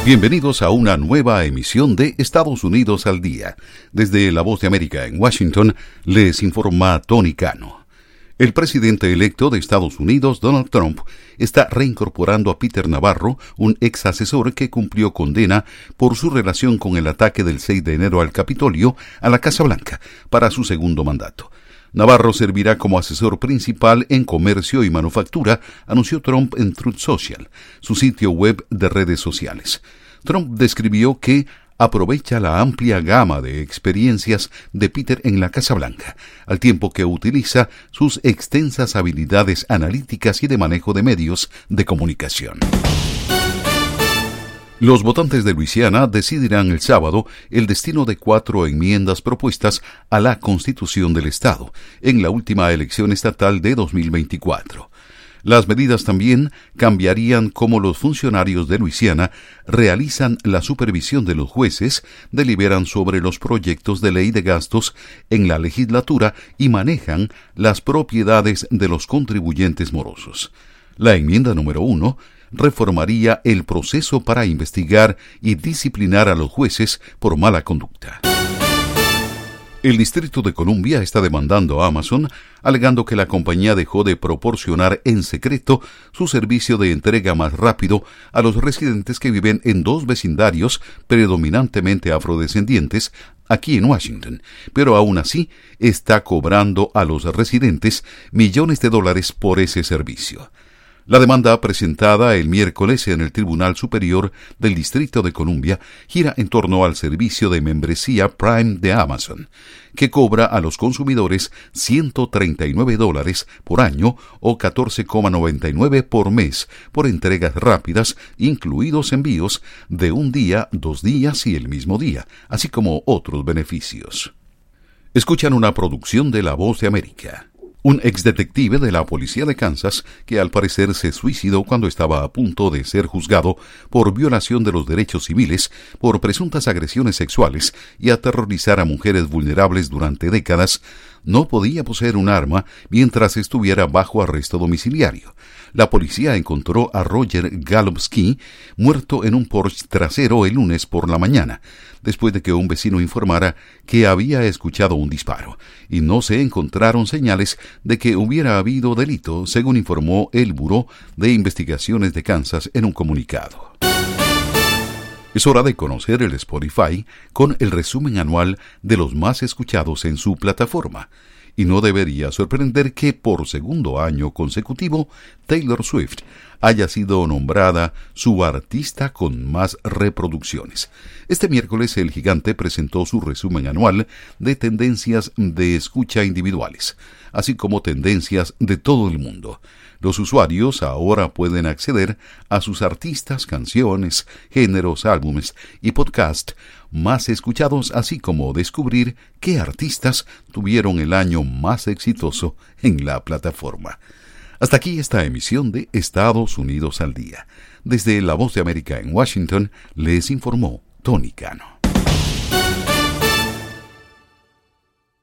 Bienvenidos a una nueva emisión de Estados Unidos al Día. Desde La Voz de América en Washington, les informa Tony Cano. El presidente electo de Estados Unidos, Donald Trump, está reincorporando a Peter Navarro, un ex asesor que cumplió condena por su relación con el ataque del 6 de enero al Capitolio, a la Casa Blanca, para su segundo mandato. Navarro servirá como asesor principal en comercio y manufactura, anunció Trump en Truth Social, su sitio web de redes sociales. Trump describió que aprovecha la amplia gama de experiencias de Peter en la Casa Blanca, al tiempo que utiliza sus extensas habilidades analíticas y de manejo de medios de comunicación. Los votantes de Luisiana decidirán el sábado el destino de 4 enmiendas propuestas a la Constitución del Estado en la última elección estatal de 2024. Las medidas también cambiarían cómo los funcionarios de Luisiana realizan la supervisión de los jueces, deliberan sobre los proyectos de ley de gastos en la legislatura y manejan las propiedades de los contribuyentes morosos. La enmienda número 1 reformaría el proceso para investigar y disciplinar a los jueces por mala conducta. El Distrito de Columbia está demandando a Amazon, alegando que la compañía dejó de proporcionar en secreto su servicio de entrega más rápido a los residentes que viven en 2 vecindarios predominantemente afrodescendientes aquí en Washington, pero aún así está cobrando a los residentes millones de dólares por ese servicio. La demanda presentada el miércoles en el Tribunal Superior del Distrito de Columbia gira en torno al servicio de membresía Prime de Amazon, que cobra a los consumidores $139 por año o $14,99 por mes por entregas rápidas, incluidos envíos de un día, 2 días y el mismo día, así como otros beneficios. Escuchan una producción de La Voz de América. Un exdetective de la policía de Kansas, que al parecer se suicidó cuando estaba a punto de ser juzgado por violación de los derechos civiles, por presuntas agresiones sexuales y aterrorizar a mujeres vulnerables durante décadas, no podía poseer un arma mientras estuviera bajo arresto domiciliario. La policía encontró a Roger Galupski muerto en un Porsche trasero el lunes por la mañana, después de que un vecino informara que había escuchado un disparo, y no se encontraron señales de que hubiera habido delito, según informó el Buró de Investigaciones de Kansas en un comunicado. Es hora de conocer el Spotify con el resumen anual de los más escuchados en su plataforma. Y no debería sorprender que por segundo año consecutivo Taylor Swift haya sido nombrada su artista con más reproducciones. Este miércoles el gigante presentó su resumen anual de tendencias de escucha individuales, así como tendencias de todo el mundo. Los usuarios ahora pueden acceder a sus artistas, canciones, géneros, álbumes y podcast más escuchados, así como descubrir qué artistas tuvieron el año más exitoso en la plataforma. Hasta aquí esta emisión de Estados Unidos al Día. Desde La Voz de América en Washington, les informó Tony Cano.